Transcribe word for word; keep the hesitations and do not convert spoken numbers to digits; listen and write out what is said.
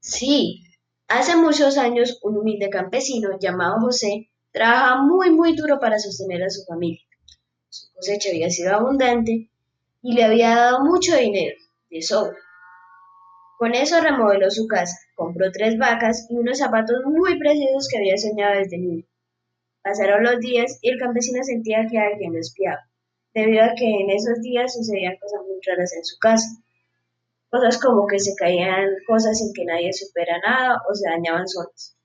Sí, hace muchos años un humilde campesino llamado José trabajaba muy muy duro para sostener a su familia. Su cosecha había sido abundante y le había dado mucho dinero, de sobra. Con eso remodeló su casa, compró tres vacas y unos zapatos muy preciosos que había soñado desde niño. Pasaron los días y el campesino sentía que alguien lo espiaba, debido a que en esos días sucedían cosas muy raras en su casa. Cosas como que se caían cosas sin que nadie supiera nada o se dañaban solas.